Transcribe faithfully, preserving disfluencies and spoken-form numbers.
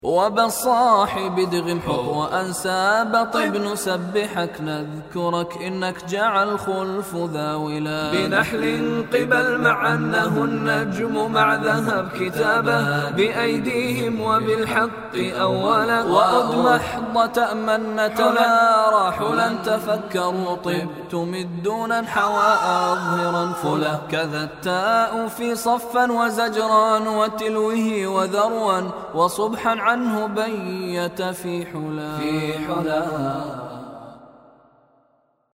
وبالصاحب ادغم حط وأنساب طب نسبحك نذكرك إنك جعل خلف ذاولا بنحل قبل مع أنه النجم مع ذهب كتابه بأيديهم وبالحق أولا وأضمح ضتأمن تمارى حلا تفكروا طب تمدون حواء أظهرا فلا كذا التاء في صفا وزجران وتلوه وذروا وصبحا عنه بيت في حلا في حلا